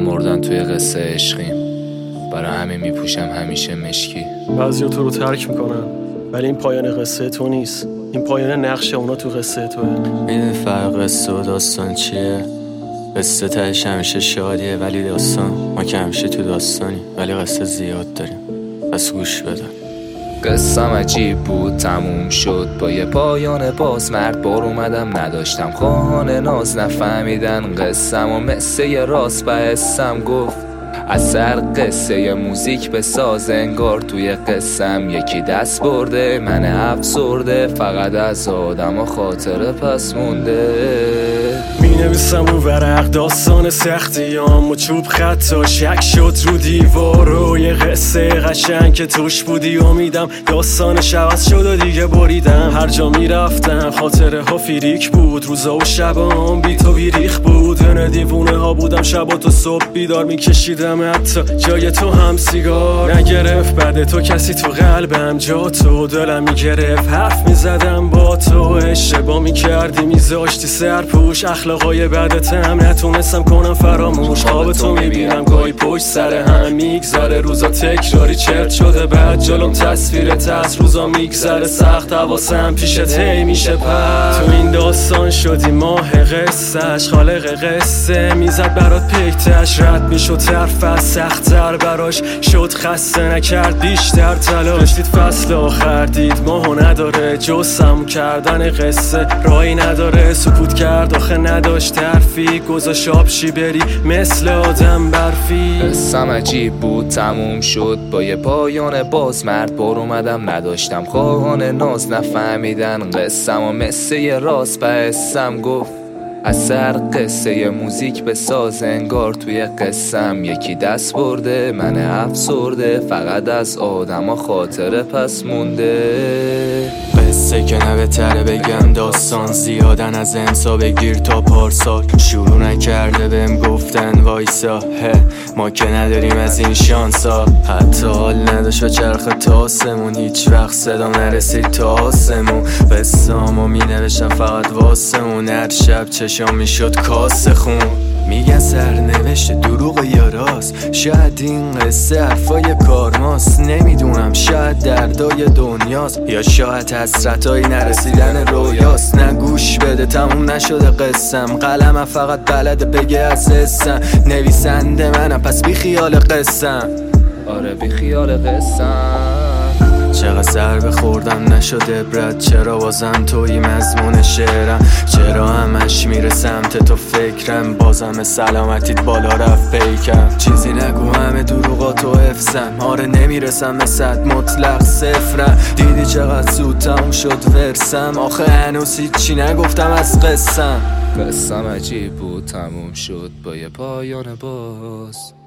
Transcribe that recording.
مردن توی قصه عشقیم، برای همه میپوشم همیشه مشکی. بعضیا تو رو ترک میکنن ولی این پایان قصه تو نیست، این پایان نقش اونا تو قصه توه. میدونی فرق قصه و داستان چیه؟ قصه تهش همیشه شادیه ولی داستان، ما که همیشه تو داستانی ولی قصه زیاد داریم، پس گوش بده. قصم عجیب بود تموم شد با یه پایان باز، مرد بار اومدم نداشتم خواهان ناز، نفهمیدن قصم و مثل یه راست به حسم گفت از سر قصه موزیک به ساز، انگار توی قصم یکی دست برده من افسرده، فقط از آدم و خاطره پس مونده. می نویسم رو ورق داستان سختیام و چوب خطا شک شد رو دیوار و یه قصه قشنگ که توش بودی امیدم داستانش عوض شد و دیگه بریدم. هر جا می رفتم خاطره ها فیریک بود، روزا و شبام بی تو بیریخ بود، نه دیوونه ها بودم شبا تو صبح بیدار می کشیدم حتی جای تو هم سیگار نگرفت، بعد تو کسی تو قلبم جا تو دلم می گرفت، حرف می زدم با تو اشتباه می کردی میذاشتی سرپوش، اخلاقای بدتم نتونستم کنم فراموش، خواب تو می بینم گاهی پشت سر هم میگذره، روزا تکراری چرت شده بعد جلوم تصویرت از روزا میگذره، سخت حواسم پیشت هی میشه پر، تو این داستان شدی ماه قصهش، خالق قصه میزد برات پیکتش، رد میشد طرف سخت‌تر براش شد، خسته نکرد بیشتر تلاش، داشتید فصل آخر دید ماهو نداره جز سم کردن قصه، راهی نداره سکوت کرد آخه نداشت حرفی، گذاشت آبشی بری مثل آدم برفی. قصم عجیب بود تموم شد با یه پایان باز، مرد بار اومدم نداشتم خواهان ناز، نفهمیدن قصم و مثل یه راست به حسم گفت از سر قصه موزیک به ساز، انگار توی قصم یکی دست برده من افسرده، فقط از آدم و خاطره پس مونده. قصه که نه بهتره بگم داستان، زیادن از امسا بگیر تا پارسال، شروع نکرده بهم گفتن وایسا ما که نداریم از این شانسا، حتی حال نداشت و چرخ تاسمون هیچ وقت صدا نرسید تا آسمون، قصه‌امو می نوشتم فقط واسمون، هر شب چشام می شد کاسه خون، میگن سرنوشت دروغ یا راست، شاید این قصه حرفای کارماست، نمیدونم شاید دردای دنیاست یا شاید حسرتای نرسیدن رویاست، نه گوش بده تموم نشده قصم، قلمم فقط بلده بگه از حسم، نویسنده منم پس بی خیال قصم، آره بی خیال قصم. چقدر ضربه خوردم نشده برد، چرا بازم توی مضمون شعرم، چرا همش میره سمت تو فکرم، بازم سلامتیت بالا رفت پیکم، چیزی نگو همه دروغاتو حفظم، آره نمیرسم به صد مطلق صفرم، دیدی چقدر زود تموم شد ورسم، آخه هنوز هیچی نگفتم از قصم. قصم عجیب بود تموم شد با یه پایان باز.